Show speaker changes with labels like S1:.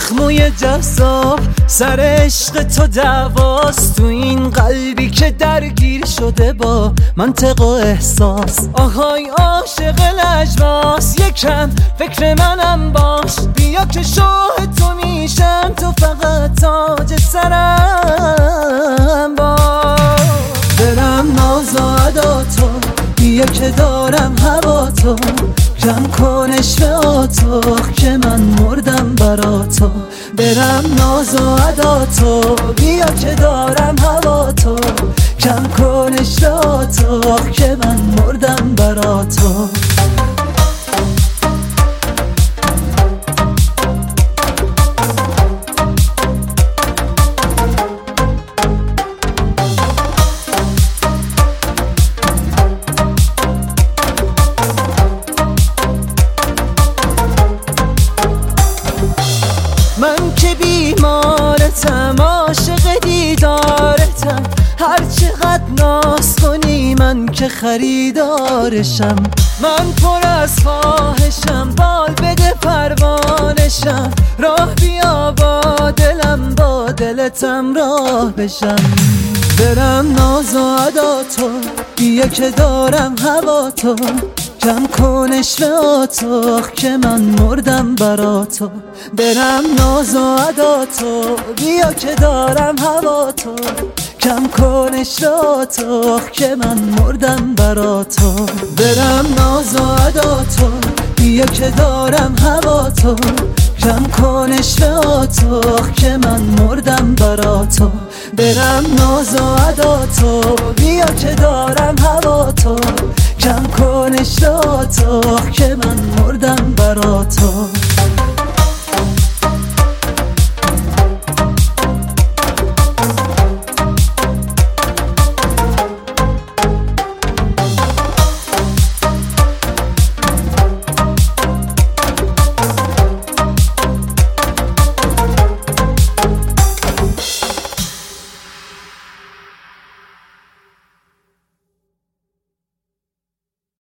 S1: زخموی جذاب سر عشق تو دعواست، تو این قلبی که درگیر شده با منطق و احساس. آهای عاشق لجباس، یکم فکر منم باش، بیا که شاه تو میشم، تو فقط تاج سرم باش. دلم ناز و ادا تو، بیا که دارم هوا تو، کم کنش به آتاق که من مردم برا تو. برم ناز و ادا تو، بیا که دارم هوا تو، کم کنش به آتاق که من مردم برا تو. من که بیمارتم، عاشق دیدارتم، هر چقدر ناز کنی من که خریدارشم. من پر از خواهشم، بال بده پروانشم، راه بیا با دلم، با دلتم راه بشم. برم ناز و ادا تو، بیا که دارم هوا تو، کم کنش به آتاق که من مردم برا تو. برم ناز و ادا تو، بیا که دارم هوا تو، کم کنش به آتاق که من مردم برا تو. برم ناز و ادا تو، بیا که دارم هوا تو، کم کنش به آتاق که من مردم برا تو. برم ناز و ادا تو، بیا که دارم هوا تو، کم کنش به آتاق که من مردم برا تو.